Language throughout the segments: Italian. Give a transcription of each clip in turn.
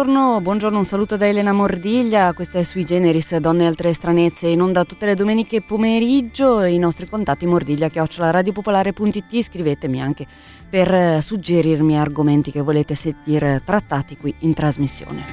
buongiorno, un saluto da Elena Mordiglia, questa è Sui Generis, Donne e altre stranezze, in onda tutte le domeniche pomeriggio, i nostri contatti mordiglia@radiopopolare.it, scrivetemi anche per suggerirmi argomenti che volete sentire trattati qui in trasmissione.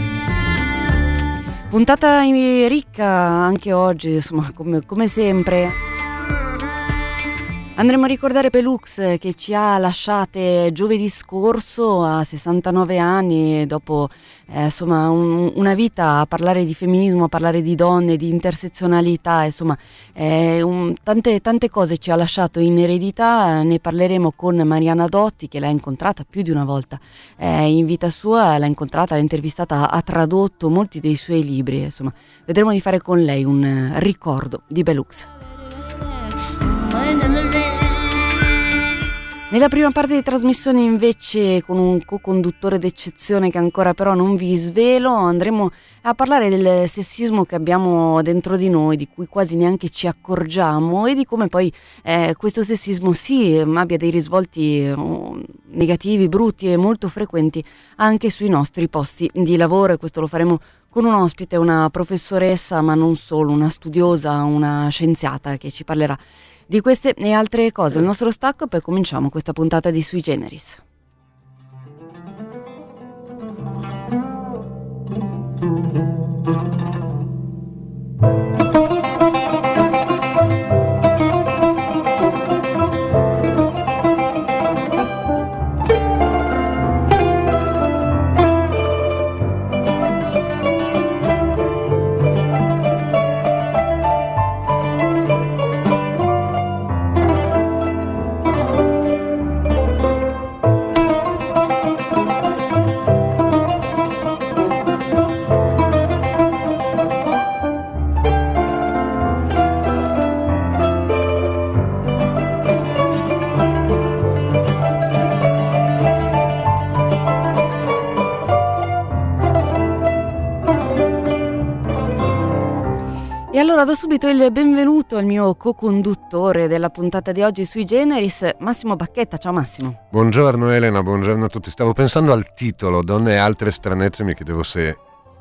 Puntata ricca anche oggi, insomma, come sempre. Andremo a ricordare Belux che ci ha lasciate giovedì scorso a 69 anni, dopo insomma una vita a parlare di femminismo, a parlare di donne, di intersezionalità, insomma tante cose ci ha lasciato in eredità. Ne parleremo con Mariana Dotti, che l'ha incontrata più di una volta in vita sua, l'ha incontrata, l'ha intervistata, ha tradotto molti dei suoi libri, insomma vedremo di fare con lei un ricordo di Belux. Nella prima parte di trasmissione invece, con un co-conduttore d'eccezione che ancora però non vi svelo, andremo a parlare del sessismo che abbiamo dentro di noi, di cui quasi neanche ci accorgiamo, e di come poi questo sessismo abbia dei risvolti negativi, brutti e molto frequenti anche sui nostri posti di lavoro, e questo lo faremo con un ospite, una professoressa, ma non solo, una studiosa, una scienziata che ci parlerà di queste e altre cose. Il nostro stacco e poi cominciamo questa puntata di Sui Generis. Allora do subito il benvenuto al mio co-conduttore della puntata di oggi Sui Generis, Massimo Bacchetta. Ciao Massimo. Buongiorno Elena, buongiorno a tutti. Stavo pensando al titolo, Donne e altre stranezze, mi chiedevo se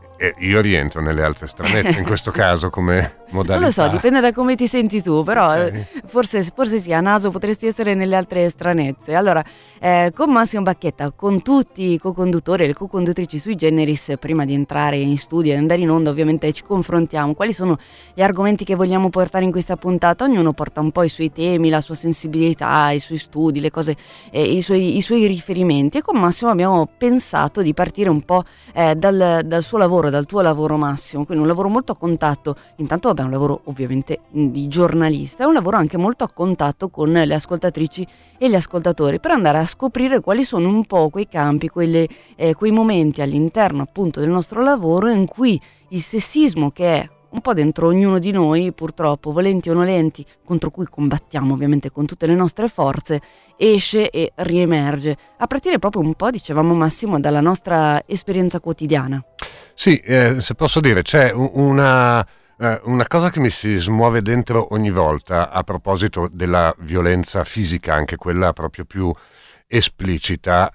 io rientro nelle altre stranezze in questo caso come modalità. Non lo so, dipende da come ti senti tu, però forse sì, a naso potresti essere nelle altre stranezze. Allora, con Massimo Bacchetta, con tutti i co-conduttori e le co-conduttrici Sui Generis, prima di entrare in studio e andare in onda, ovviamente ci confrontiamo. Quali sono gli argomenti che vogliamo portare in questa puntata? Ognuno porta un po' i suoi temi, la sua sensibilità, i suoi studi, le cose, i suoi riferimenti, e con Massimo abbiamo pensato di partire un po' dal suo lavoro, dal tuo lavoro Massimo, quindi un lavoro molto a contatto. Intanto vabbè, un lavoro ovviamente di giornalista, è un lavoro anche molto a contatto con le ascoltatrici e gli ascoltatori, per andare a scoprire quali sono un po' quei campi, quei momenti all'interno appunto del nostro lavoro in cui il sessismo, che è un po' dentro ognuno di noi, purtroppo, volenti o nolenti, contro cui combattiamo ovviamente con tutte le nostre forze, esce e riemerge, a partire proprio un po', dicevamo Massimo, dalla nostra esperienza quotidiana. Sì, se posso dire, c'è una cosa che mi si smuove dentro ogni volta a proposito della violenza fisica, anche quella proprio più esplicita,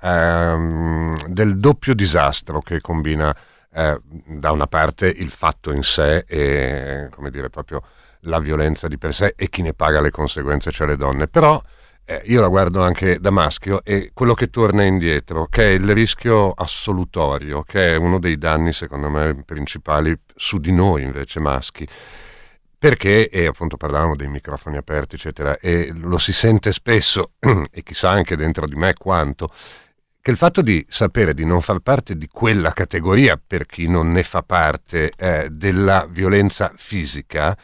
del doppio disastro che combina da una parte il fatto in sé e, come dire, proprio la violenza di per sé, e chi ne paga le conseguenze, cioè le donne. Però io la guardo anche da maschio, e quello che torna indietro, che è il rischio assolutorio, che è uno dei danni secondo me principali su di noi invece maschi, perché, e appunto parlavamo dei microfoni aperti eccetera, e lo si sente spesso e chissà anche dentro di me quanto, che il fatto di sapere di non far parte di quella categoria, per chi non ne fa parte, della violenza fisica,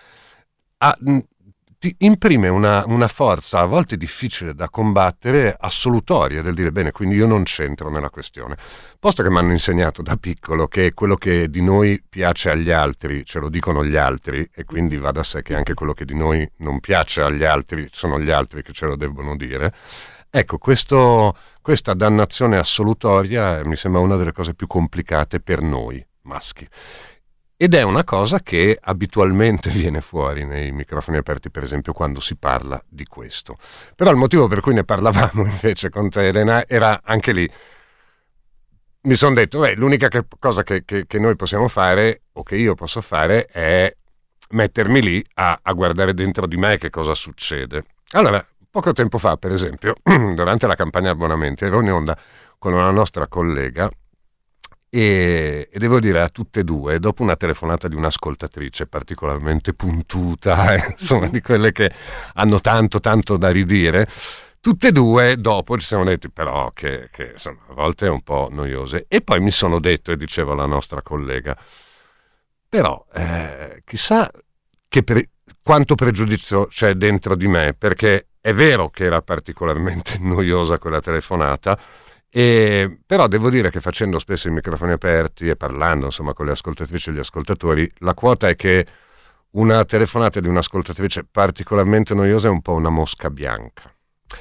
ti imprime una forza a volte difficile da combattere, assolutoria, del dire bene, quindi io non c'entro nella questione. Posto che mi hanno insegnato da piccolo che quello che di noi piace agli altri ce lo dicono gli altri, e quindi va da sé che anche quello che di noi non piace agli altri sono gli altri che ce lo debbono dire. Ecco, questa dannazione assolutoria mi sembra una delle cose più complicate per noi maschi. Ed è una cosa che abitualmente viene fuori nei microfoni aperti, per esempio, quando si parla di questo. Però il motivo per cui ne parlavamo invece con te, Elena, era anche lì mi sono detto, l'unica cosa che noi possiamo fare, o che io posso fare, è mettermi lì a guardare dentro di me che cosa succede. Allora, poco tempo fa, per esempio, durante la campagna abbonamenti, ero in onda con una nostra collega e devo dire a tutte e due, dopo una telefonata di un'ascoltatrice particolarmente puntuta, insomma di quelle che hanno tanto da ridire, tutte e due dopo ci siamo detti però che insomma, a volte è un po' noiose. E poi mi sono detto, e dicevo alla nostra collega, però chissà quanto pregiudizio c'è dentro di me, perché è vero che era particolarmente noiosa quella telefonata, però devo dire che facendo spesso i microfoni aperti e parlando insomma con le ascoltatrici e gli ascoltatori, la quota è che una telefonata di un'ascoltatrice particolarmente noiosa è un po' una mosca bianca.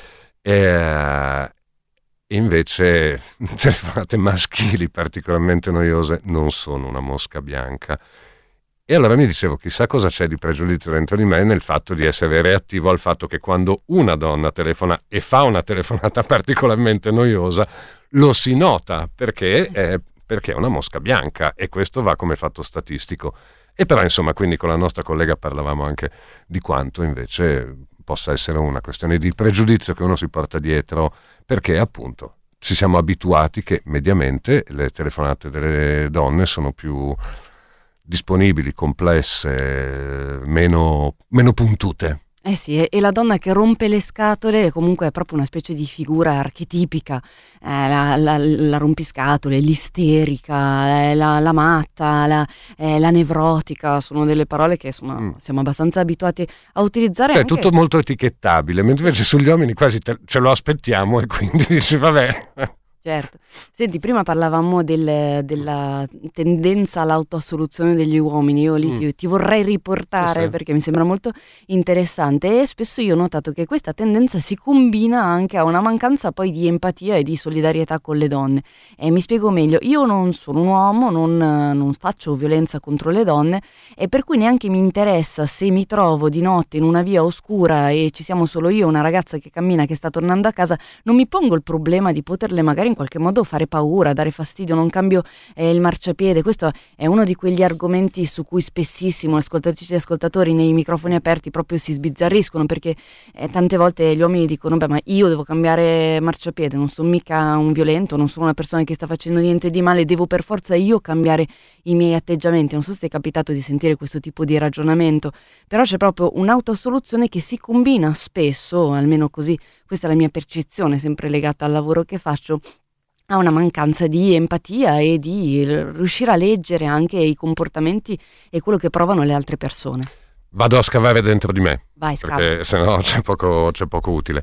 Invece telefonate maschili particolarmente noiose non sono una mosca bianca. E allora mi dicevo, chissà cosa c'è di pregiudizio dentro di me nel fatto di essere reattivo al fatto che quando una donna telefona e fa una telefonata particolarmente noiosa, lo si nota perché è una mosca bianca, e questo va come fatto statistico. E però insomma, quindi con la nostra collega parlavamo anche di quanto invece possa essere una questione di pregiudizio che uno si porta dietro, perché appunto ci siamo abituati che mediamente le telefonate delle donne sono più disponibili, complesse, meno puntute. Eh sì, e la donna che rompe le scatole comunque è proprio una specie di figura archetipica, la rompiscatole, l'isterica, la matta, la nevrotica, sono delle parole che insomma siamo abbastanza abituati a utilizzare. Cioè, tutto molto etichettabile, mentre invece sugli uomini quasi ce lo aspettiamo e quindi dici vabbè. Certo. Senti, prima parlavamo della tendenza all'autoassoluzione degli uomini. Io lì ti vorrei riportare, Sì. perché mi sembra molto interessante, e spesso io ho notato che questa tendenza si combina anche a una mancanza poi di empatia e di solidarietà con le donne. E mi spiego meglio: io non sono un uomo, non faccio violenza contro le donne, e per cui neanche mi interessa se mi trovo di notte in una via oscura e ci siamo solo io e una ragazza che cammina, che sta tornando a casa. Non mi pongo il problema di poterle magari in qualche modo fare paura, dare fastidio, non cambio il marciapiede. Questo è uno di quegli argomenti su cui spessissimo ascoltatrici e ascoltatori nei microfoni aperti proprio si sbizzarriscono, perché tante volte gli uomini dicono: beh, ma io devo cambiare marciapiede, non sono mica un violento, non sono una persona che sta facendo niente di male, devo per forza io cambiare i miei atteggiamenti. Non so se è capitato di sentire questo tipo di ragionamento, però c'è proprio un'autosoluzione che si combina spesso, almeno così, questa è la mia percezione, sempre legata al lavoro che faccio, a una mancanza di empatia e di riuscire a leggere anche i comportamenti e quello che provano le altre persone. Vado a scavare dentro di me, Vai, scava. perché sennò c'è poco utile.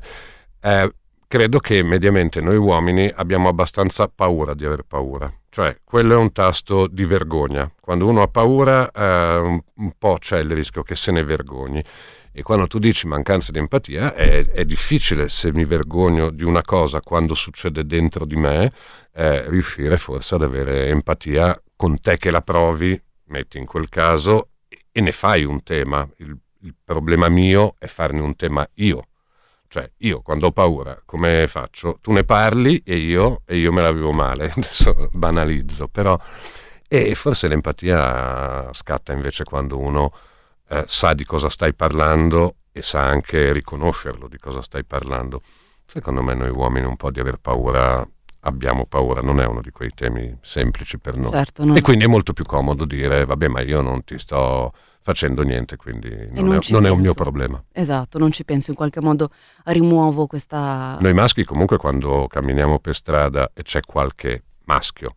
Credo che mediamente noi uomini abbiamo abbastanza paura di aver paura, cioè quello è un tasto di vergogna. Quando uno ha paura un po' c'è il rischio che se ne vergogni. E quando tu dici mancanza di empatia, è difficile, se mi vergogno di una cosa quando succede dentro di me, riuscire forse ad avere empatia con te che la provi, metti in quel caso, e ne fai un tema. Il problema mio è farne un tema io. Cioè, io quando ho paura, come faccio? Tu ne parli e io me la vivo male. Adesso banalizzo, però... E forse l'empatia scatta invece quando uno... sa di cosa stai parlando e sa anche riconoscerlo di cosa stai parlando. Secondo me noi uomini un po' di aver paura abbiamo paura, non è uno di quei temi semplici per noi. Certo, E quindi è molto più comodo dire vabbè, ma io non ti sto facendo niente, quindi non è un mio problema. Esatto, non ci penso, in qualche modo rimuovo questa... Noi maschi comunque quando camminiamo per strada e c'è qualche maschio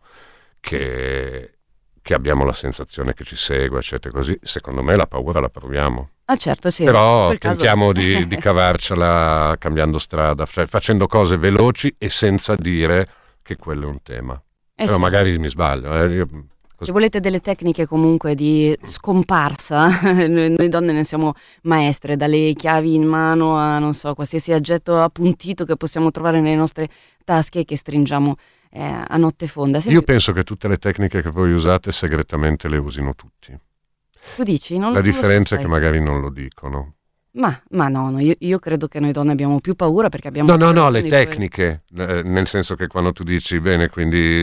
che abbiamo la sensazione che ci segue, eccetera, così, secondo me la paura la proviamo. Ah certo, sì. Però tentiamo di cavarcela cambiando strada, cioè facendo cose veloci e senza dire che quello è un tema. Però sì, magari mi sbaglio. Se volete delle tecniche comunque di scomparsa, noi donne ne siamo maestre, dalle chiavi in mano a, non so, qualsiasi oggetto appuntito che possiamo trovare nelle nostre tasche e che stringiamo a notte fonda. Io penso che tutte le tecniche che voi usate segretamente le usino tutti. Tu dici? La differenza è che magari non lo dicono. Ma no, io credo che noi donne abbiamo più paura perché abbiamo... No, le tecniche, nel senso che quando tu dici bene, quindi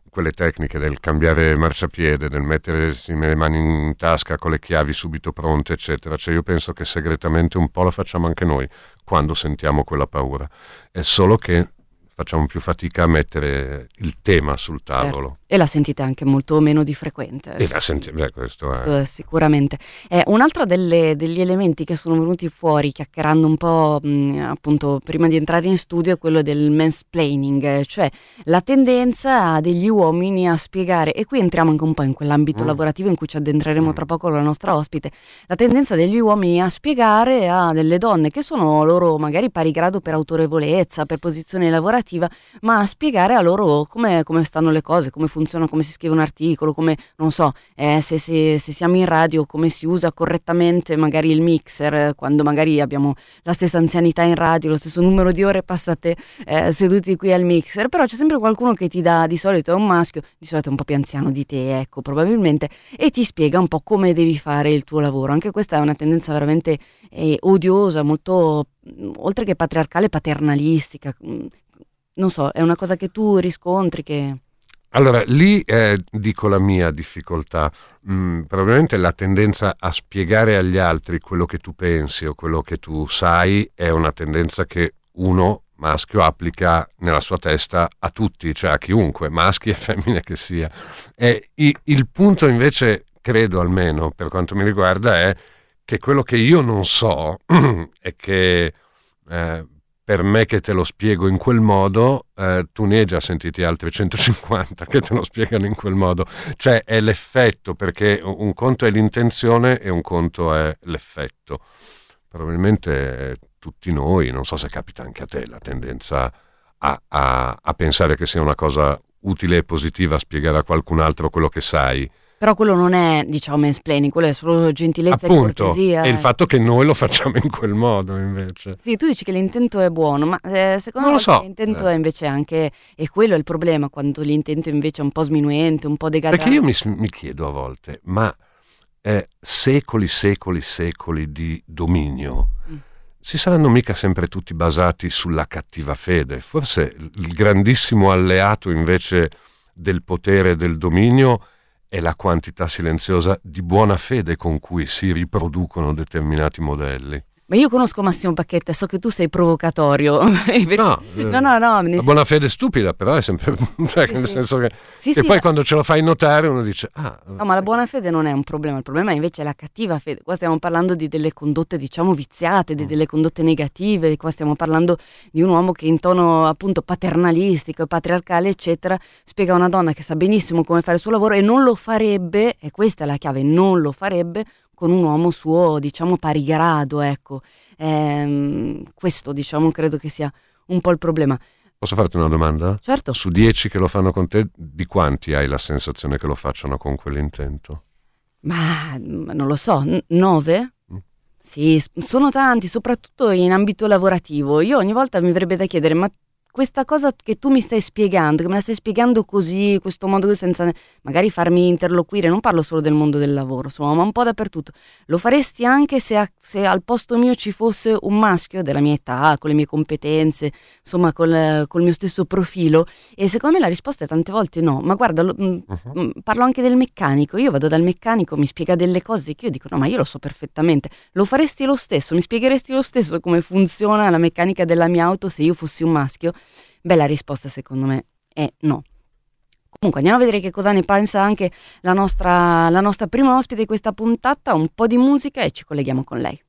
quelle tecniche del cambiare marciapiede, del mettersi le mani in tasca con le chiavi subito pronte, eccetera. Cioè io penso che segretamente un po' lo facciamo anche noi quando sentiamo quella paura. È solo che facciamo più fatica a mettere il tema sul tavolo. Certo. E la sentite anche molto meno di frequente. E la sentite, questo è sicuramente. Un'altra degli elementi che sono venuti fuori chiacchierando un po' appunto prima di entrare in studio è quello del mansplaining, cioè la tendenza degli uomini a spiegare, e qui entriamo anche un po' in quell'ambito lavorativo in cui ci addentreremo tra poco con la nostra ospite, la tendenza degli uomini a spiegare a delle donne che sono loro magari pari grado per autorevolezza, per posizione lavorativa, ma a spiegare a loro come stanno le cose, come funziona, come si scrive un articolo, come, non so, se siamo in radio, come si usa correttamente magari il mixer, quando magari abbiamo la stessa anzianità in radio, lo stesso numero di ore passate seduti qui al mixer, però c'è sempre qualcuno che ti dà, di solito è un maschio, di solito è un po' più anziano di te, ecco, probabilmente, e ti spiega un po' come devi fare il tuo lavoro. Anche questa è una tendenza veramente odiosa, molto, oltre che patriarcale, paternalistica. Non so, è una cosa che tu riscontri che... Allora, lì dico la mia difficoltà. Probabilmente la tendenza a spiegare agli altri quello che tu pensi o quello che tu sai è una tendenza che uno maschio applica nella sua testa a tutti, cioè a chiunque, maschi e femmine che sia. E il punto invece, credo almeno per quanto mi riguarda, è che quello che io non so è che... per me che te lo spiego in quel modo, tu ne hai già sentiti altri 150 che te lo spiegano in quel modo. Cioè è l'effetto, perché un conto è l'intenzione e un conto è l'effetto. Probabilmente tutti noi, non so se capita anche a te, la tendenza a pensare che sia una cosa utile e positiva spiegare a qualcun altro quello che sai. Però quello non è, diciamo, mansplaining, quello è solo gentilezza Appunto, e cortesia. E il fatto che noi lo facciamo in quel modo, invece. Sì, tu dici che l'intento è buono, ma secondo me l'intento è invece anche, e quello è il problema, quando l'intento invece è un po' sminuente, un po' degradato. Perché io mi chiedo a volte, ma secoli di dominio si saranno mica sempre tutti basati sulla cattiva fede? Forse il grandissimo alleato invece del potere e del dominio è la quantità silenziosa di buona fede con cui si riproducono determinati modelli. Ma io conosco Massimo Bacchetta e so che tu sei provocatorio. No. La buona fede è stupida, però è sempre... cioè, nel senso che... e poi quando ce lo fai notare uno dice... No, ma la buona fede non è un problema, il problema è invece la cattiva fede. Qua stiamo parlando di delle condotte, diciamo, viziate, di delle condotte negative, qua stiamo parlando di un uomo che in tono appunto paternalistico e patriarcale, eccetera, spiega a una donna che sa benissimo come fare il suo lavoro e non lo farebbe, e questa è la chiave, non lo farebbe con un uomo suo, diciamo, pari grado, ecco. Questo, diciamo, credo che sia un po' il problema. Posso farti una domanda? Certo. Su 10 che lo fanno con te, di quanti hai la sensazione che lo facciano con quell'intento? Ma non lo so, 9? Sì, sono tanti, soprattutto in ambito lavorativo. Io ogni volta mi verrebbe da chiedere, ma questa cosa che tu mi stai spiegando, che me la stai spiegando così, questo modo senza magari farmi interloquire, non parlo solo del mondo del lavoro, insomma, ma un po' dappertutto, lo faresti anche se al posto mio ci fosse un maschio della mia età, con le mie competenze, insomma, col mio stesso profilo? E secondo me la risposta è tante volte no. Ma guarda, parlo anche del meccanico, io vado dal meccanico, mi spiega delle cose che io dico no, ma io lo so perfettamente. Lo faresti lo stesso? Mi spiegheresti lo stesso come funziona la meccanica della mia auto se io fossi un maschio? Beh, la risposta secondo me è no. Comunque andiamo a vedere che cosa ne pensa anche la nostra prima ospite di questa puntata, un po' di musica e ci colleghiamo con lei.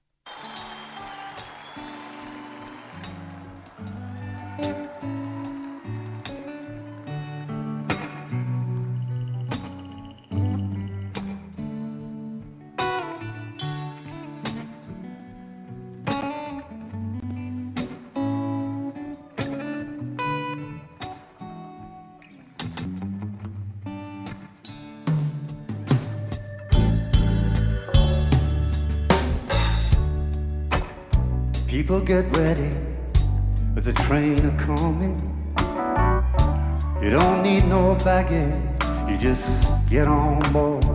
People get ready, there's a train a-coming. You don't need no baggage, you just get on board.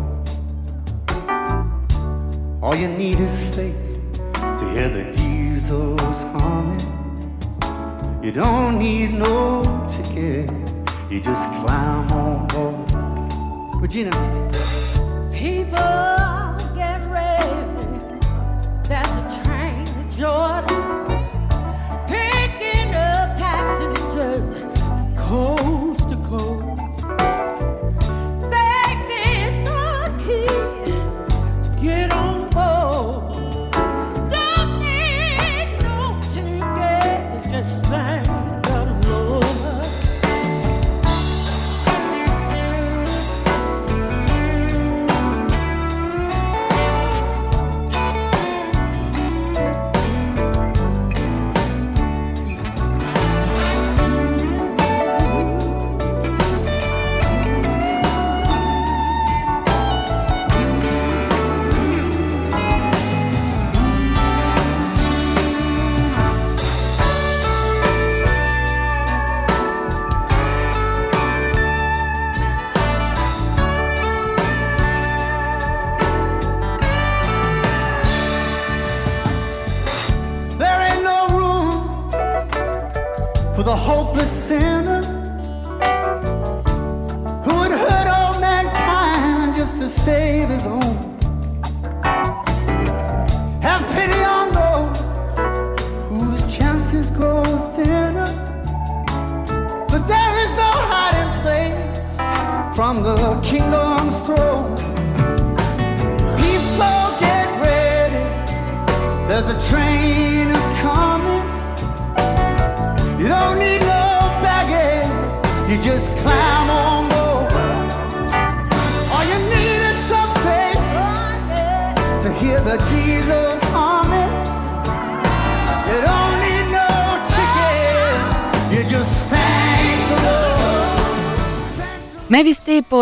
All you need is faith to hear the diesels humming. You don't need no ticket, you just climb on board. Regina. People get ready. There's a train to Jordan, picking up passengers from coast to coast. Fact is the key to get on board. Don't need no ticket, just thank the Lord. There ain't no room for the hopeless sinner who would hurt all mankind just to save his own. Have pity on those whose chances grow thinner. But there is no hiding place from the kingdom's throne. People get ready, there's a train coming. You don't need no baggage, you just climb on board. All you need is some faith to hear the diesels humming. You don't need no ticket, you just thank the Lord. Mavis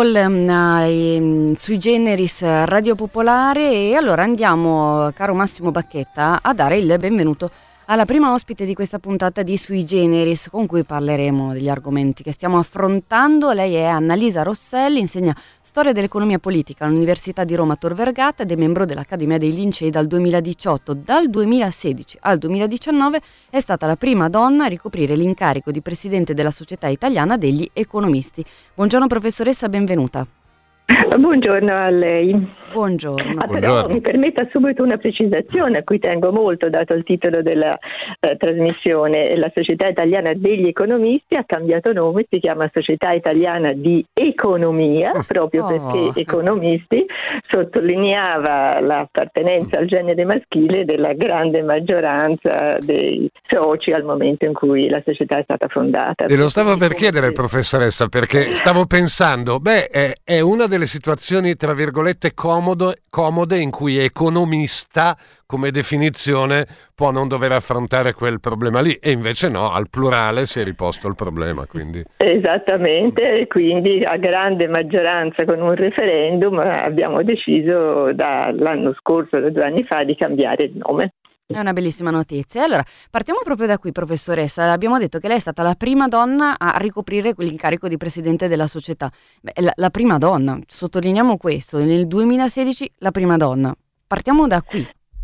Staple sui Generis Radio Popolare, e allora andiamo, caro Massimo Bacchetta, a dare il benvenuto alla prima ospite di questa puntata di Sui Generis, con cui parleremo degli argomenti che stiamo affrontando. Lei è Annalisa Rosselli, insegna storia dell'economia politica all'Università di Roma Tor Vergata ed è membro dell'Accademia dei Lincei dal 2018. Dal 2016 al 2019 è stata la prima donna a ricoprire l'incarico di presidente della Società Italiana degli Economisti. Buongiorno professoressa, benvenuta. Buongiorno a lei. Buongiorno. Però mi permetta subito una precisazione a cui tengo molto, dato il titolo della trasmissione. La Società Italiana degli Economisti ha cambiato nome, si chiama Società Italiana di Economia, proprio perché economisti sottolineava l'appartenenza al genere maschile della grande maggioranza dei soci al momento in cui la società è stata fondata. E lo stavo per chiedere, professoressa, perché stavo pensando, è una delle situazioni, tra virgolette, comode in cui economista come definizione può non dover affrontare quel problema lì, e invece no, al plurale si è riposto il problema. Quindi. Esattamente, quindi a grande maggioranza con un referendum abbiamo deciso dall'anno scorso, da 2 anni fa, di cambiare il nome. È una bellissima notizia. Allora, partiamo proprio da qui, professoressa. Abbiamo detto che lei è stata la prima donna a ricoprire quell'incarico di presidente della società. La prima donna, sottolineiamo questo, nel 2016 la prima donna. Partiamo da qui.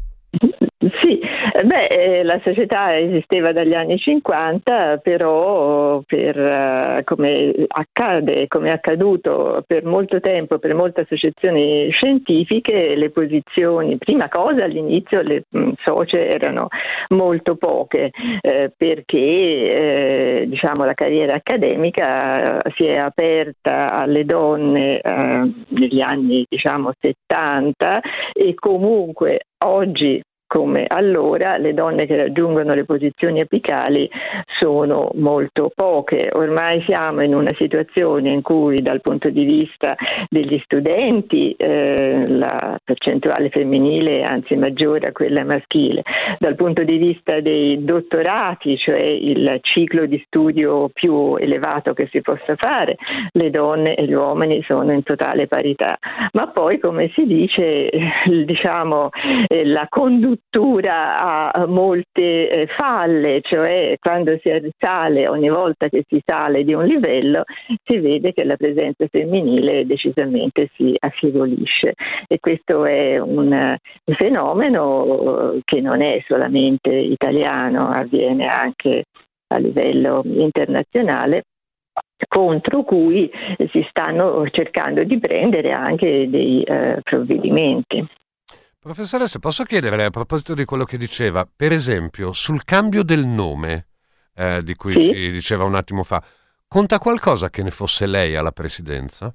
Sì, la società esisteva dagli anni 50, però come è accaduto per molto tempo, per molte associazioni scientifiche, le posizioni, prima cosa all'inizio le socie erano molto poche, perché la carriera accademica si è aperta alle donne negli anni 70, e comunque oggi come allora le donne che raggiungono le posizioni apicali sono molto poche. Ormai siamo in una situazione in cui dal punto di vista degli studenti la percentuale femminile è anzi maggiore a quella maschile. Dal punto di vista dei dottorati, cioè il ciclo di studio più elevato che si possa fare, le donne e gli uomini sono in totale parità. Ma poi, come si dice, la conduttura ha molte falle, cioè quando si risale, ogni volta che si sale di un livello, si vede che la presenza femminile decisamente si affievolisce, e questo è un fenomeno che non è solamente italiano, avviene anche a livello internazionale. contro cui si stanno cercando di prendere anche dei provvedimenti. Professoressa, posso chiedere a proposito di quello che diceva, per esempio, sul cambio del nome, di cui Sì? ci diceva un attimo fa, conta qualcosa che ne fosse lei alla presidenza?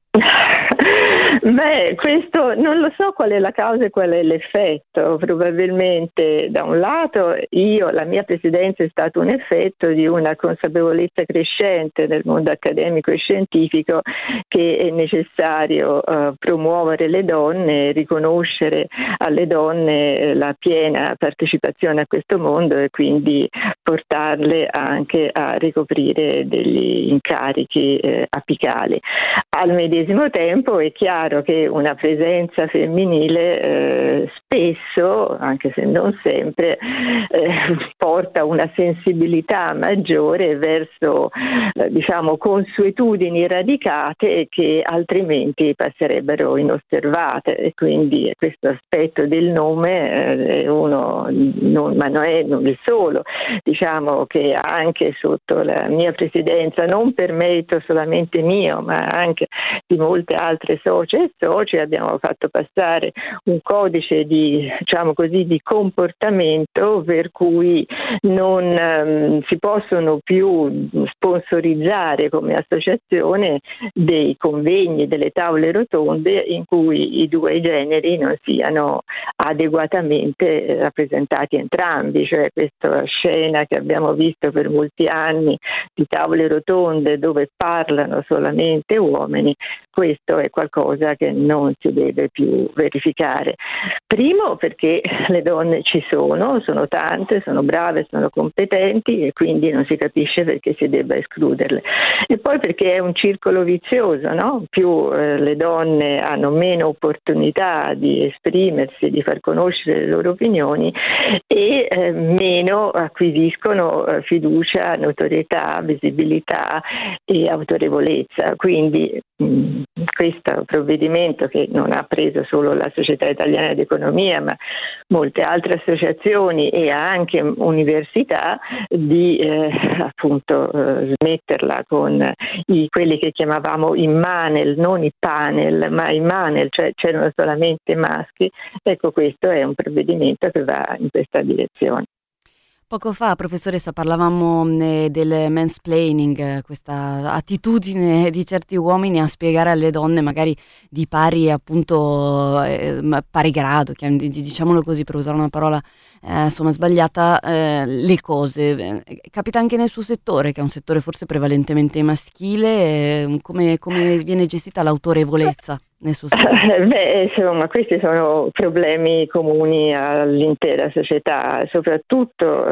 Beh, questo non lo so qual è la causa e qual è l'effetto. Probabilmente da un lato la mia presidenza è stato un effetto di una consapevolezza crescente nel mondo accademico e scientifico che è necessario promuovere le donne, riconoscere alle donne la piena partecipazione a questo mondo e quindi portarle anche a ricoprire degli incarichi apicali. Al medesimo tempo è chiaro che una presenza femminile spesso, anche se non sempre, porta una sensibilità maggiore verso consuetudini radicate che altrimenti passerebbero inosservate, e quindi questo aspetto del nome è uno, ma non è il solo. Diciamo che anche sotto la mia presidenza, non per merito solamente mio, ma anche di molte altre socie e soci, abbiamo fatto passare un codice di comportamento per cui non si possono più sponsorizzare come associazione dei convegni, delle tavole rotonde in cui i due generi non siano adeguatamente rappresentati entrambi, cioè questa scena che abbiamo visto per molti anni di tavole rotonde dove parlano solamente uomini, questo è qualcosa che non si deve più verificare. Primo perché le donne ci sono tante, sono brave, sono competenti e quindi non si capisce perché si debba escluderle. E poi perché è un circolo vizioso, no? Più le donne hanno meno opportunità di esprimersi, di far conoscere le loro opinioni e meno acquisiscono fiducia, notorietà, visibilità e autorevolezza. Quindi questo provvedimento, che non ha preso solo la Società Italiana di Economia ma molte altre associazioni e anche università, di smetterla con quelli che chiamavamo i manel, non i panel ma i manel, cioè c'erano solamente maschi. Ecco, questo è un provvedimento che va in questa direzione. Poco fa, professoressa, parlavamo del mansplaining, questa attitudine di certi uomini a spiegare alle donne, magari di pari appunto pari grado, diciamolo così per usare una parola sbagliata, le cose. Capita anche nel suo settore, che è un settore forse prevalentemente maschile, come viene gestita l'autorevolezza nel suo settore? Insomma, questi sono problemi comuni all'intera società, soprattutto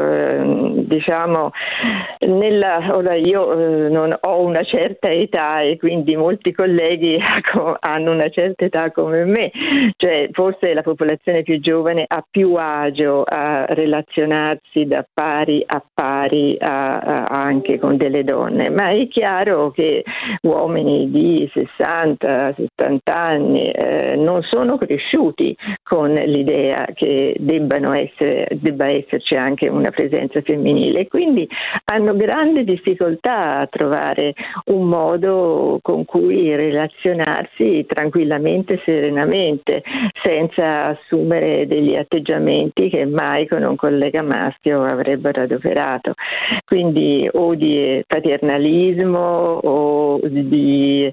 ora io non ho una certa età e quindi molti colleghi hanno una certa età come me, cioè forse la popolazione più giovane ha più agio a relazionarsi da pari a pari anche con delle donne, ma è chiaro che uomini di 60-70 anni non sono cresciuti con l'idea che debba esserci anche una presenza femminile e quindi hanno grande difficoltà a trovare un modo con cui relazionarsi tranquillamente, serenamente, senza assumere degli atteggiamenti che mai con un collega maschio avrebbero adoperato. Quindi o di paternalismo o di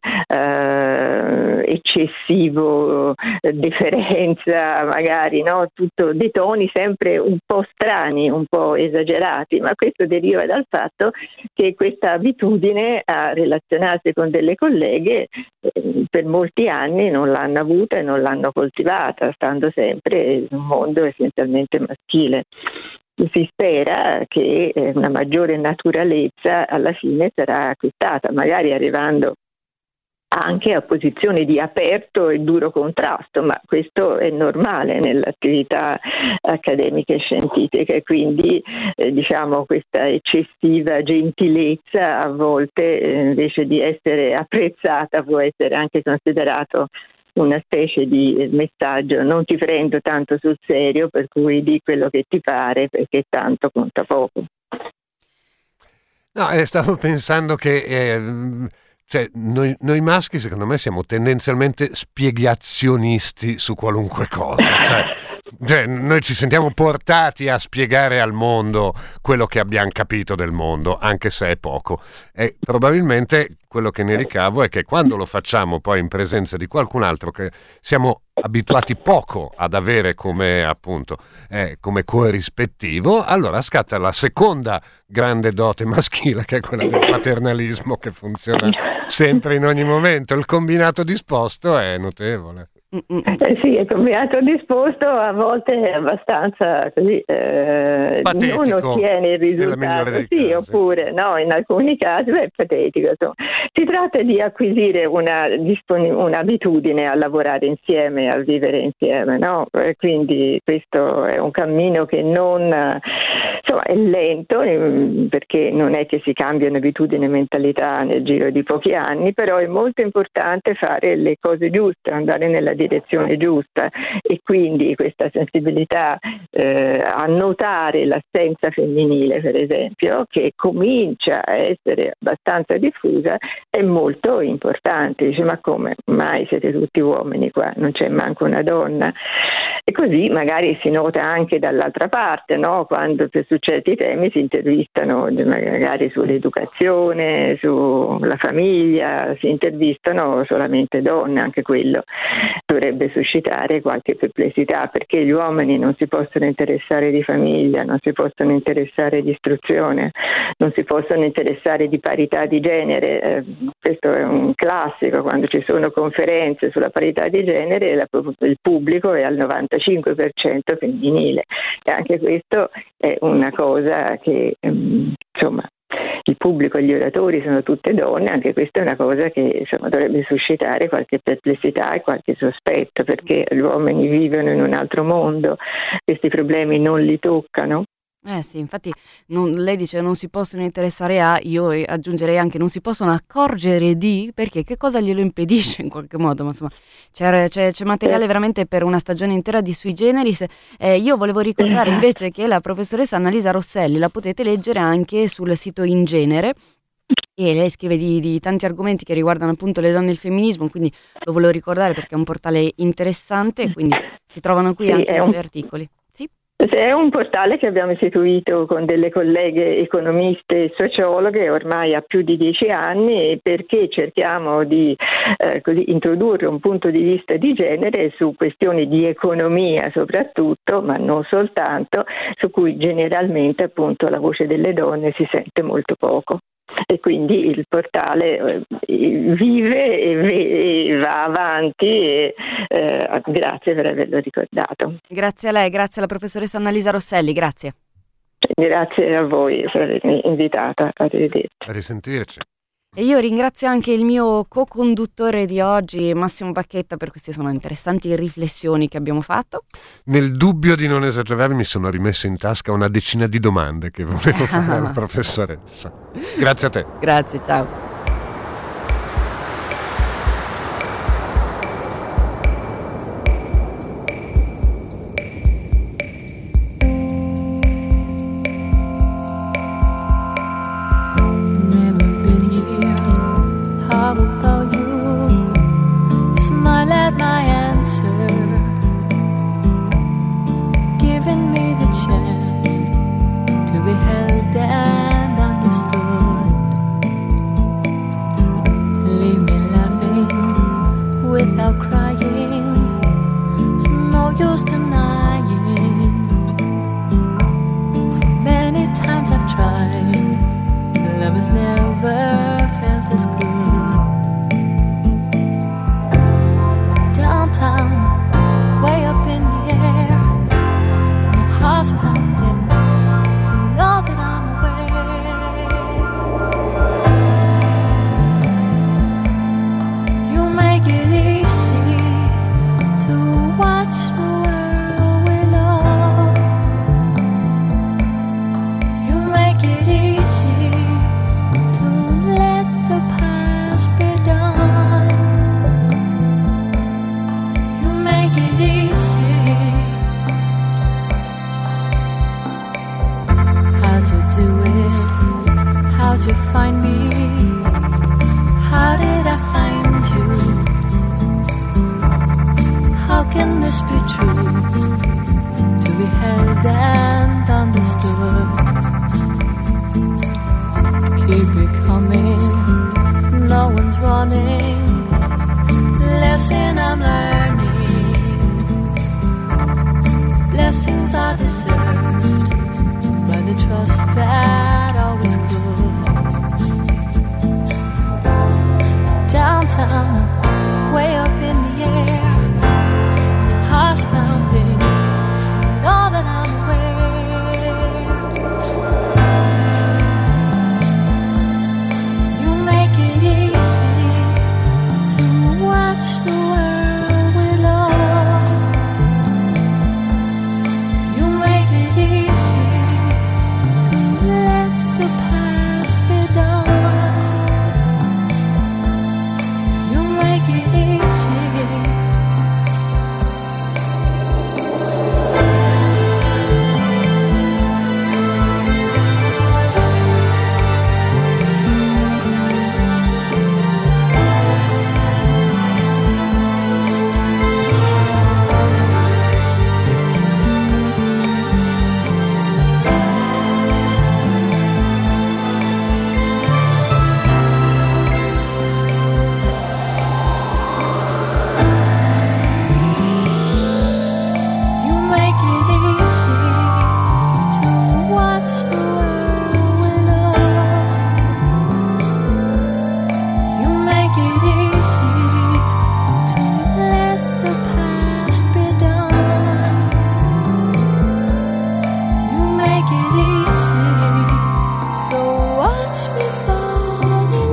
eccessivo deferenza, magari, no? Tutto dei toni sempre un po' strani, un po' esagerati, ma questo deriva dal fatto che questa abitudine a relazionarsi con delle colleghe per molti anni non l'hanno avuta e non l'hanno coltivata, stando sempre in un mondo essenzialmente maschile. Si spera che una maggiore naturalezza alla fine sarà acquistata, magari arrivando anche a posizioni di aperto e duro contrasto, ma questo è normale nell'attività accademica e scientifica, e quindi questa eccessiva gentilezza a volte invece di essere apprezzata può essere anche considerato una specie di messaggio: non ti prendo tanto sul serio, per cui di quello che ti pare, perché tanto conta poco. No, stavo pensando che cioè, noi maschi, secondo me, siamo tendenzialmente spiegazionisti su qualunque cosa. Cioè, noi ci sentiamo portati a spiegare al mondo quello che abbiamo capito del mondo, anche se è poco. E probabilmente quello che ne ricavo è che quando lo facciamo poi in presenza di qualcun altro che siamo abituati poco ad avere come appunto come corrispettivo, allora scatta la seconda grande dote maschile, che è quella del paternalismo, che funziona sempre in ogni momento. Il combinato disposto è notevole. Sì, il combinato disposto a volte è abbastanza così, non ottiene il risultato, sì, oppure no, in alcuni casi è patetico. Insomma. Si tratta di acquisire un'abitudine a lavorare insieme, a vivere insieme, no? Quindi questo è un cammino che non è lento, perché non è che si cambiano abitudini e mentalità nel giro di pochi anni, però è molto importante fare le cose giuste, andare nella direzione giusta, e quindi questa sensibilità a notare l'assenza femminile, per esempio, che comincia a essere abbastanza diffusa, è molto importante. Dice: ma come mai siete tutti uomini qua, non c'è manco una donna? E così magari si nota anche dall'altra parte, no? Quando su certi temi si intervistano magari sull'educazione, sulla famiglia, si intervistano solamente donne. Anche quello dovrebbe suscitare qualche perplessità, perché gli uomini non si possono interessare di famiglia, non si possono interessare di istruzione, non si possono interessare di parità di genere. Questo è un classico: quando ci sono conferenze sulla parità di genere il pubblico è al 95% femminile, e anche questo è una cosa che il pubblico e gli oratori sono tutte donne. Anche questa è una cosa che dovrebbe suscitare qualche perplessità e qualche sospetto, perché gli uomini vivono in un altro mondo, questi problemi non li toccano. Sì, infatti lei dice non si possono interessare a, io aggiungerei anche non si possono accorgere di, perché che cosa glielo impedisce in qualche modo, ma insomma c'è materiale veramente per una stagione intera di Sui Generis. Io volevo ricordare invece che la professoressa Annalisa Rosselli la potete leggere anche sul sito In Genere, e lei scrive di tanti argomenti che riguardano appunto le donne e il femminismo, quindi lo volevo ricordare perché è un portale interessante, quindi si trovano qui anche i suoi articoli. È un portale che abbiamo istituito con delle colleghe economiste e sociologhe ormai ha più di 10 anni, perché cerchiamo di introdurre un punto di vista di genere su questioni di economia soprattutto, ma non soltanto, su cui generalmente appunto la voce delle donne si sente molto poco. E quindi il portale vive e va avanti, e grazie per averlo ricordato. Grazie a lei, grazie alla professoressa Annalisa Rosselli, grazie. Grazie a voi per avermi invitata, arrivederci. A risentirci. E io ringrazio anche il mio co-conduttore di oggi, Massimo Bacchetta, per queste sono interessanti riflessioni che abbiamo fatto. Nel dubbio di non esagerare mi sono rimesso in tasca una decina di domande che volevo fare alla professoressa. Grazie a te. Grazie, ciao. You make it easy to watch the world can this be true? To be held and understood. Keep it coming, no one's running. Lesson I'm learning. Blessings are deserved by the trust that always could. Downtown, way up in the air, your heart's pounding, all that I'm aware. You make it easy to watch the world with love. You make it easy to let the past be done. You make it easy. You make it easy to watch the world with love. You make it easy to let the past be done. You make it easy, so watch me fall in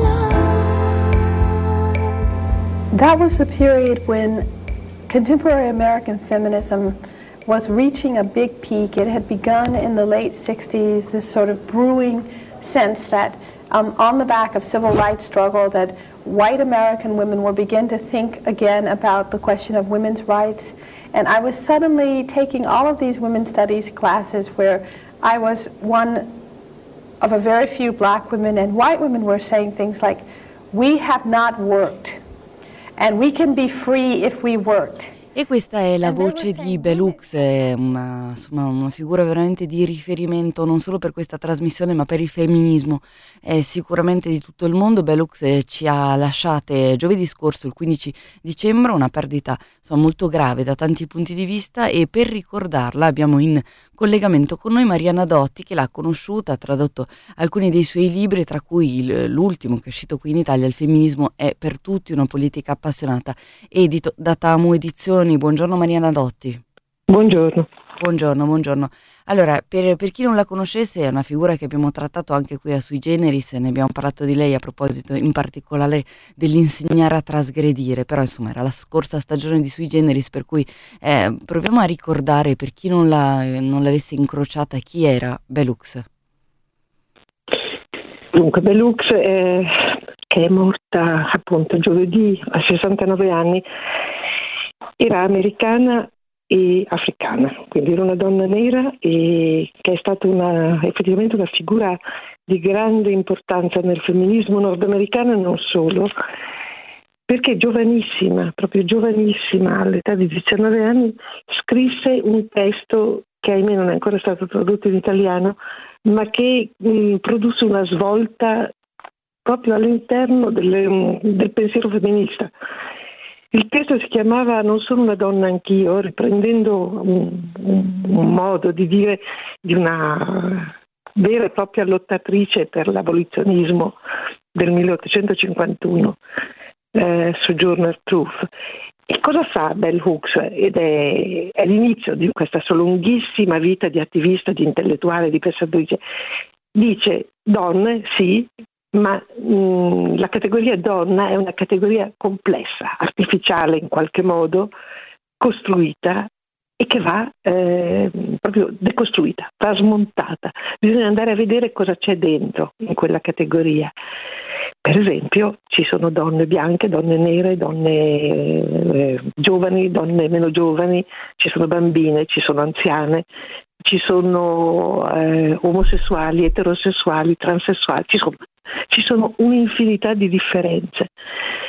love. That was the period when contemporary American feminism was reaching a big peak. It had begun in the late 60s, this sort of brewing sense that on the back of civil rights struggle, that white American women were beginning to think again about the question of women's rights. And I was suddenly taking all of these women's studies classes where I was one of a very few black women, and white women were saying things like, we have not worked, and we can be free if we worked. E questa è la voce di Bell Hooks, è una figura veramente di riferimento non solo per questa trasmissione ma per il femminismo sicuramente di tutto il mondo. Bell Hooks ci ha lasciate giovedì scorso, il 15 dicembre, una perdita molto grave da tanti punti di vista, e per ricordarla abbiamo in collegamento con noi Mariana Dotti, che l'ha conosciuta, ha tradotto alcuni dei suoi libri, tra cui l'ultimo che è uscito qui in Italia, Il femminismo è per tutti, una politica appassionata, edito da Tamu Edizioni. Buongiorno Mariana Dotti. Buongiorno. Buongiorno. Allora, per chi non la conoscesse, è una figura che abbiamo trattato anche qui a Sui Generis, ne abbiamo parlato di lei a proposito in particolare dell'insegnare a trasgredire, però insomma era la scorsa stagione di Sui Generis, per cui proviamo a ricordare, per chi non l'avesse incrociata, chi era Bell Hooks. Dunque, Bell Hooks che è morta appunto giovedì a 69 anni, era americana e africana, quindi era una donna nera e che è stata effettivamente una figura di grande importanza nel femminismo nordamericano e non solo, perché proprio giovanissima, all'età di 19 anni, scrisse un testo che ahimè non è ancora stato tradotto in italiano, ma che produsse una svolta proprio all'interno del pensiero femminista. Il testo si chiamava Non sono una donna anch'io, riprendendo un modo di dire di una vera e propria lottatrice per l'abolizionismo del 1851, Sojourner Truth. E cosa fa Bell Hooks? Ed è l'inizio di questa sua lunghissima vita di attivista, di intellettuale, di pensatrice. Dice: donne, sì, ma la categoria donna è una categoria complessa, artificiale in qualche modo, costruita e che va proprio decostruita, va smontata. Bisogna andare a vedere cosa c'è dentro in quella categoria. Per esempio ci sono donne bianche, donne nere, donne giovani, donne meno giovani, ci sono bambine, ci sono anziane, ci sono omosessuali, eterosessuali, transessuali, ci sono un'infinità di differenze.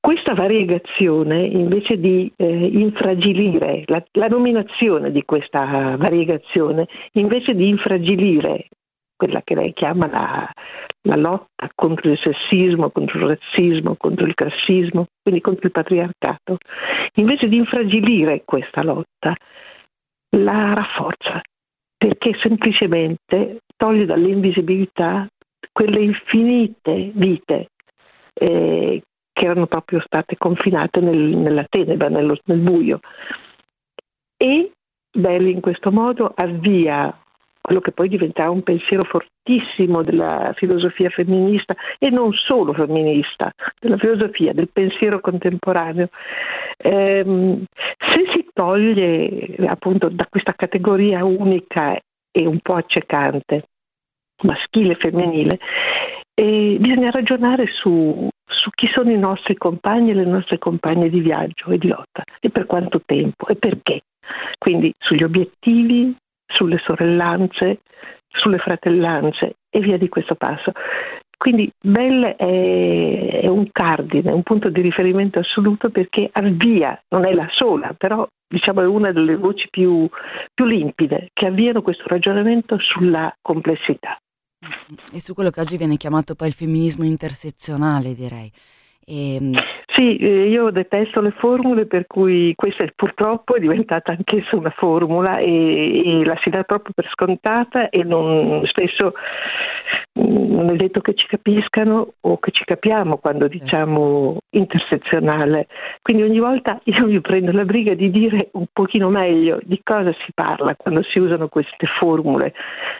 questa variegazione, invece di infragilire, la nominazione di questa variegazione, invece di infragilire quella che lei chiama la lotta contro il sessismo, contro il razzismo, contro il classismo, quindi contro il patriarcato, invece di infragilire questa lotta, la rafforza, perché semplicemente toglie dall'invisibilità quelle infinite vite che erano proprio state confinate nella tenebra, nel buio. E Belli in questo modo avvia quello che poi diventerà un pensiero fortissimo della filosofia femminista, e non solo femminista, della filosofia, del pensiero contemporaneo. Se si toglie appunto da questa categoria unica e un po' accecante, maschile e femminile, bisogna ragionare su chi sono i nostri compagni e le nostre compagne di viaggio e di lotta, e per quanto tempo e perché. Quindi sugli obiettivi, sulle sorellanze, sulle fratellanze e via di questo passo. Quindi Bell è un cardine, un punto di riferimento assoluto, perché avvia, non è la sola, però diciamo è una delle voci più limpide che avviano questo ragionamento sulla complessità. E su quello che oggi viene chiamato poi il femminismo intersezionale, direi. Sì, io detesto le formule, per cui questa purtroppo è diventata anch'essa una formula e la si dà proprio per scontata, e spesso non è detto che ci capiscano o che ci capiamo quando diciamo intersezionale. Quindi ogni volta io mi prendo la briga di dire un pochino meglio di cosa si parla quando si usano queste formule,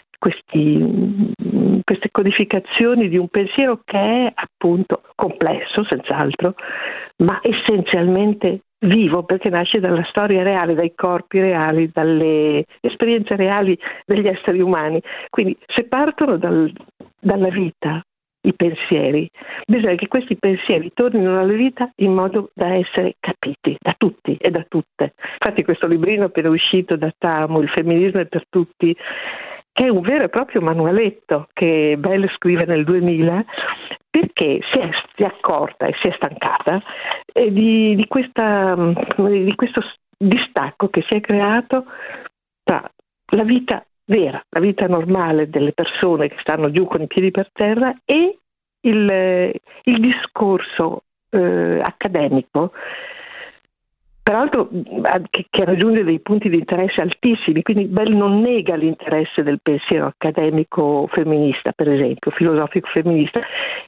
queste codificazioni di un pensiero che è appunto complesso, senz'altro, ma essenzialmente vivo, perché nasce dalla storia reale, dai corpi reali, dalle esperienze reali degli esseri umani. Quindi se partono dalla vita i pensieri, bisogna che questi pensieri tornino alla vita in modo da essere capiti da tutti e da tutte. Infatti questo librino appena uscito da Tamu, Il femminismo è per tutti, che è un vero e proprio manualetto che Bell scrive nel 2000, perché si è accorta e si è stancata di questo distacco che si è creato tra la vita vera, la vita normale delle persone che stanno giù con i piedi per terra, e il discorso accademico, peraltro che raggiunge dei punti di interesse altissimi. Quindi Bell non nega l'interesse del pensiero accademico femminista, per esempio, filosofico femminista.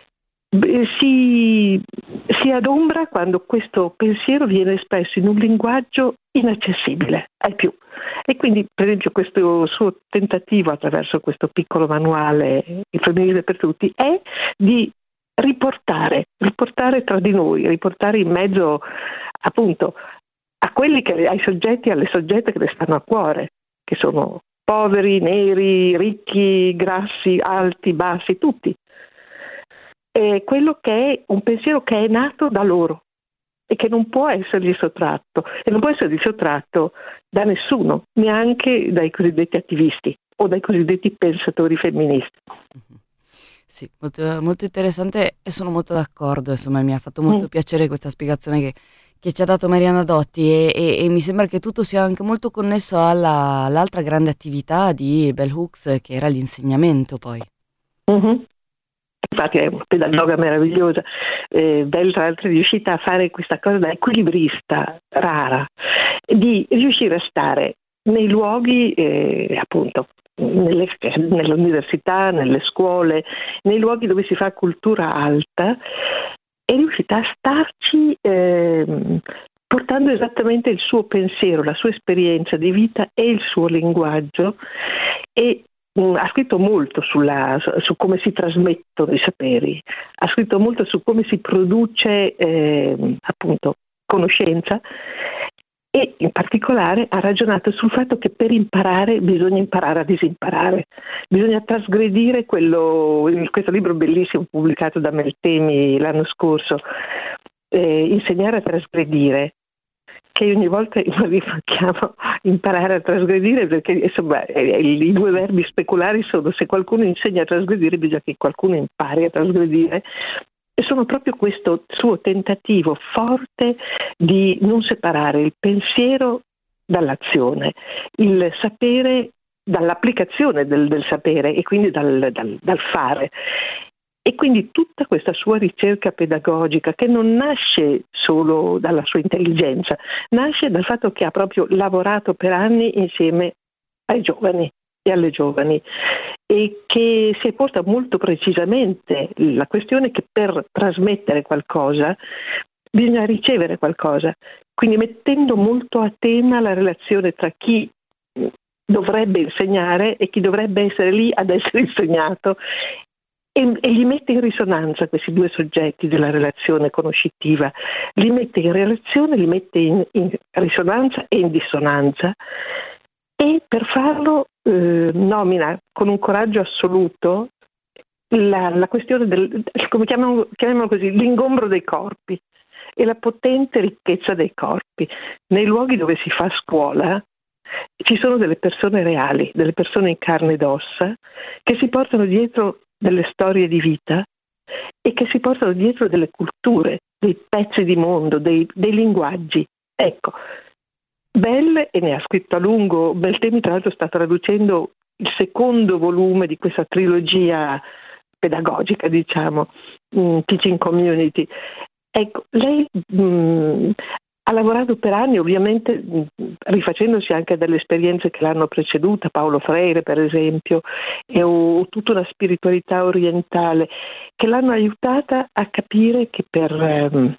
Si adombra quando questo pensiero viene espresso in un linguaggio inaccessibile ai più. E quindi, per esempio, questo suo tentativo attraverso questo piccolo manuale, Il femminismo per tutti, è di riportare tra di noi, riportare in mezzo appunto a quelli ai soggetti e alle soggette che le stanno a cuore, che sono poveri, neri, ricchi, grassi, alti, bassi, tutti. È quello che è un pensiero che è nato da loro e che non può essergli sottratto, e non può essergli sottratto da nessuno, neanche dai cosiddetti attivisti o dai cosiddetti pensatori femministi. Sì, molto, molto interessante, e sono molto d'accordo. Insomma, mi ha fatto molto piacere questa spiegazione che ci ha dato Mariana Dotti, e mi sembra che tutto sia anche molto connesso all'altra grande attività di Bell Hooks, che era l'insegnamento poi. Infatti è una pedagoga meravigliosa. Bell tra l'altro è riuscita a fare questa cosa da equilibrista rara, di riuscire a stare nei luoghi appunto nell'università, nelle scuole, nei luoghi dove si fa cultura alta, è riuscita a starci portando esattamente il suo pensiero, la sua esperienza di vita e il suo linguaggio, e ha scritto molto su come si trasmettono i saperi, ha scritto molto su come si produce appunto conoscenza, e in particolare ha ragionato sul fatto che per imparare bisogna imparare a disimparare, bisogna trasgredire questo libro bellissimo pubblicato da Meltemi l'anno scorso, Insegnare a trasgredire, che ogni volta io chiamo imparare a trasgredire, perché insomma i due verbi speculari sono: se qualcuno insegna a trasgredire bisogna che qualcuno impari a trasgredire. e sono proprio questo suo tentativo forte di non separare il pensiero dall'azione, il sapere dall'applicazione del sapere e quindi dal fare. E quindi tutta questa sua ricerca pedagogica, che non nasce solo dalla sua intelligenza, nasce dal fatto che ha proprio lavorato per anni insieme ai giovani e alle giovani, e che si è posta molto precisamente la questione che per trasmettere qualcosa bisogna ricevere qualcosa, quindi mettendo molto a tema la relazione tra chi dovrebbe insegnare e chi dovrebbe essere lì ad essere insegnato, e li mette in risonanza questi due soggetti della relazione conoscitiva, li mette in relazione, li mette in risonanza e in dissonanza, e per farlo nomina con un coraggio assoluto la questione come chiamiamolo così, l'ingombro dei corpi e la potente ricchezza dei corpi. Nei luoghi dove si fa scuola ci sono delle persone reali, delle persone in carne ed ossa, che si portano dietro delle storie di vita e che si portano dietro delle culture, dei pezzi di mondo, dei linguaggi. Ecco, Bell, e ne ha scritto a lungo, Beltemi tra l'altro sta traducendo il secondo volume di questa trilogia pedagogica, diciamo, Teaching Community. Ecco, lei ha lavorato per anni, ovviamente rifacendosi anche delle esperienze che l'hanno preceduta, Paulo Freire per esempio, e tutta una spiritualità orientale che l'hanno aiutata a capire che per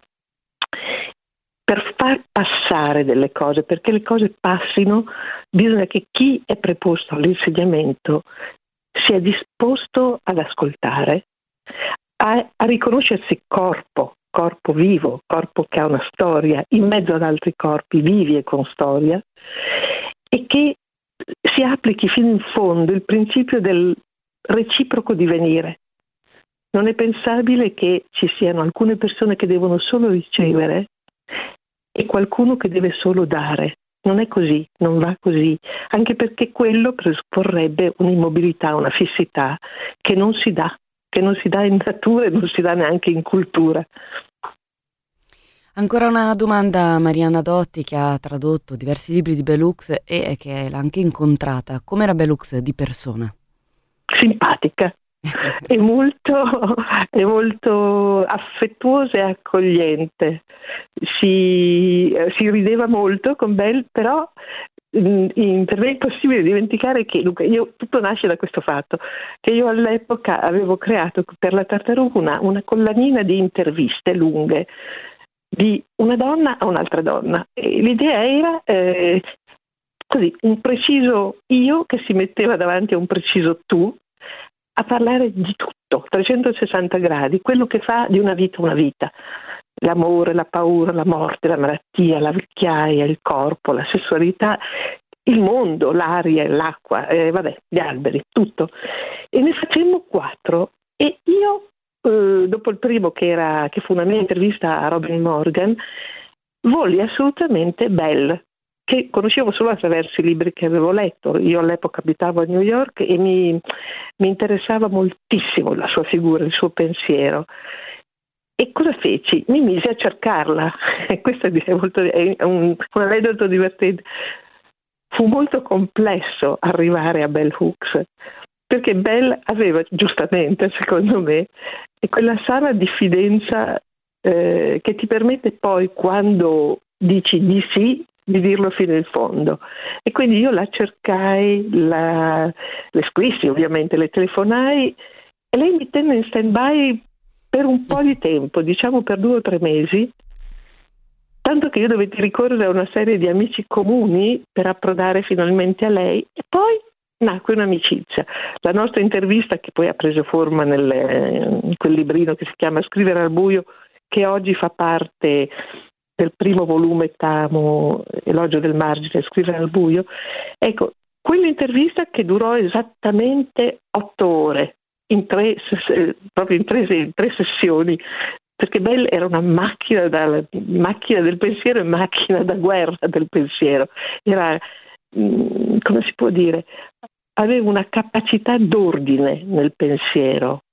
far passare delle cose, perché le cose passino, bisogna che chi è preposto all'insegnamento sia disposto ad ascoltare, a riconoscersi corpo vivo, corpo che ha una storia in mezzo ad altri corpi vivi e con storia, e che si applichi fino in fondo il principio del reciproco divenire. Non è pensabile che ci siano alcune persone che devono solo ricevere e qualcuno che deve solo dare. Non è così, non va così, anche perché quello presupporrebbe un'immobilità, una fissità che non si dà in natura e non si dà neanche in cultura. Ancora una domanda a Marianna Dotti, che ha tradotto diversi libri di Bell Hooks e che l'ha anche incontrata. Com'era Bell Hooks di persona? Simpatica. È molto affettuosa e accogliente. Si rideva molto con Bell, però per me è impossibile dimenticare che tutto nasce da questo fatto, che io all'epoca avevo creato per la Tartaruga una collanina di interviste lunghe di una donna a un'altra donna, e l'idea era così, un preciso io che si metteva davanti a un preciso tu a parlare di tutto, 360 gradi, quello che fa di una vita, l'amore, la paura, la morte, la malattia, la vecchiaia, il corpo, la sessualità, il mondo, l'aria, l'acqua, gli alberi, tutto. E ne facemmo 4, e io dopo il primo che fu una mia intervista a Robin Morgan, volli assolutamente Bell, che conoscevo solo attraverso i libri che avevo letto. Io all'epoca abitavo a New York e mi interessava moltissimo la sua figura, il suo pensiero. E cosa feci? Mi misi a cercarla. E questo è un aneddoto divertente. Fu molto complesso arrivare a Bell Hooks, perché Bell aveva, giustamente secondo me, quella sana diffidenza che ti permette poi, quando dici di sì, di dirlo fino in fondo. E quindi io la cercai, le scrissi ovviamente, le telefonai, e lei mi tenne in stand-by per un po' di tempo, diciamo per 2 o 3 mesi, tanto che io dovetti ricorrere a una serie di amici comuni per approdare finalmente a lei, e poi nacque un'amicizia. La nostra intervista, che poi ha preso forma in quel librino che si chiama Scrivere al buio, che oggi fa parte del primo volume Tamo, Elogio del margine, Scrivere al buio. Ecco, quell'intervista che durò esattamente 8 ore, proprio in tre sessioni, perché Bell era una macchina del pensiero e macchina da guerra del pensiero. Era, come si può dire, aveva una capacità d'ordine nel pensiero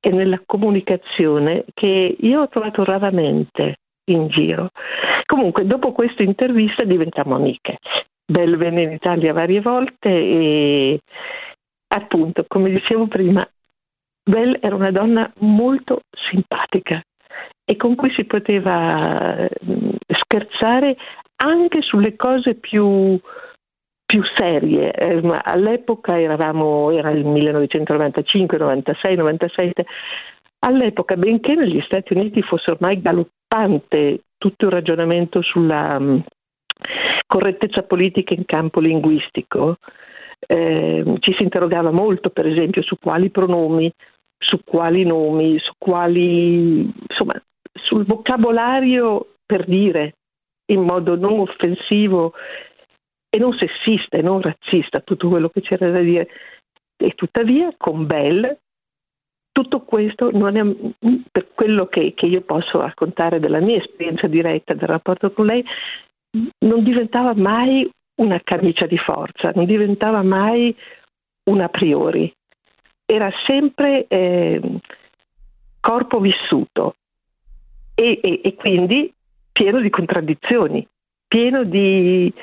e nella comunicazione che io ho trovato raramente in giro. Comunque, dopo questa intervista diventammo amiche. Belle venne in Italia varie volte e appunto, come dicevo prima, Belle era una donna molto simpatica e con cui si poteva scherzare anche sulle cose più serie. Ma all'epoca era il 1995, 96, 97. All'epoca, benché negli Stati Uniti fosse ormai galoppante tutto il ragionamento sulla correttezza politica in campo linguistico, ci si interrogava molto, per esempio, su quali pronomi, su quali nomi, insomma, sul vocabolario per dire in modo non offensivo e non sessista e non razzista tutto quello che c'era da dire. E tuttavia con Belle tutto questo non è, per quello che io posso raccontare della mia esperienza diretta del rapporto con lei, non diventava mai una camicia di forza, non diventava mai un a priori, era sempre corpo vissuto e quindi pieno di contraddizioni, pieno di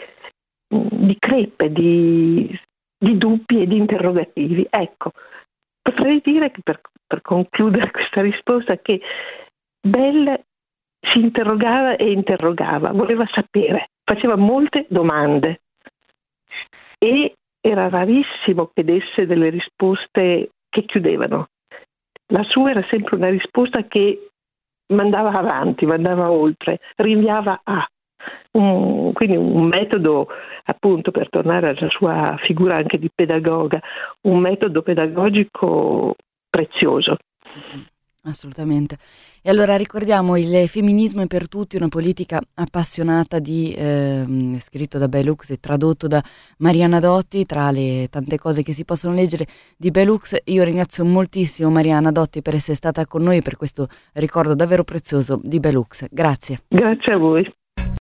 crepe, di dubbi e di interrogativi. Ecco, potrei dire che per concludere questa risposta che Belle si interrogava e interrogava, voleva sapere, faceva molte domande e era rarissimo che desse delle risposte che chiudevano. La sua era sempre una risposta che mandava avanti, mandava oltre, rinviava a. Quindi un metodo, appunto, per tornare alla sua figura anche di pedagoga, un metodo pedagogico prezioso. Assolutamente. E allora ricordiamo Il femminismo è per tutti, una politica appassionata scritto da Bell Hooks e tradotto da Mariana Dotti. Tra le tante cose che si possono leggere di Bell Hooks, io ringrazio moltissimo Mariana Dotti per essere stata con noi e per questo ricordo davvero prezioso di Bell Hooks. Grazie. Grazie a voi.